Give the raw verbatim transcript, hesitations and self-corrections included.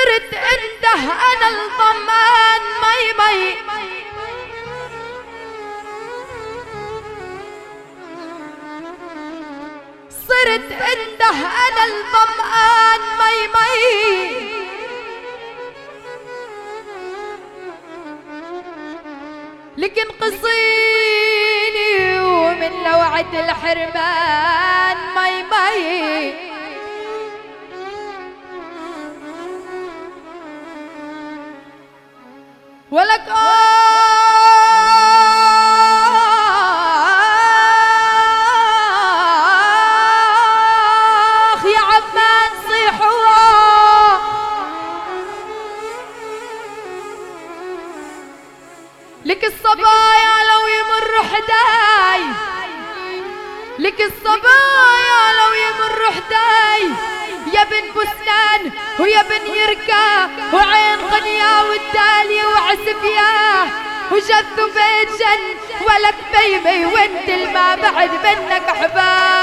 صرت انده انا الضمان مي مي صرت انده انا الظمآن مي مي لكن قصيني ومن لوعة الحرمان مي مي ولك آخ يا عمان صيحوا لك الصبايا لو يمر حداي لك الصبايا لو يمر حداي يا بن بستان ويا بن يركا وعين قنيا والدالية وعسفياه وجذ بيت جن ولك بيبي وانت الما بعد منك حباب